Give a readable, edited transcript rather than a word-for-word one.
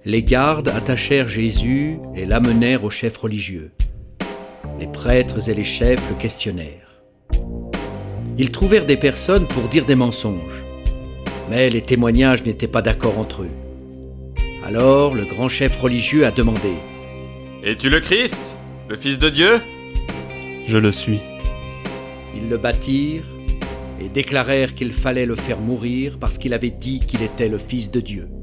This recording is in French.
Les gardes attachèrent Jésus et l'amenèrent aux chefs religieux. Les prêtres et les chefs le questionnèrent. Ils trouvèrent des personnes pour dire des mensonges, mais les témoignages n'étaient pas d'accord entre eux. Alors le grand chef religieux a demandé : « Es-tu le Christ, le Fils de Dieu ?» Je le suis. Ils le battirent et déclarèrent qu'il fallait le faire mourir parce qu'il avait dit qu'il était le Fils de Dieu.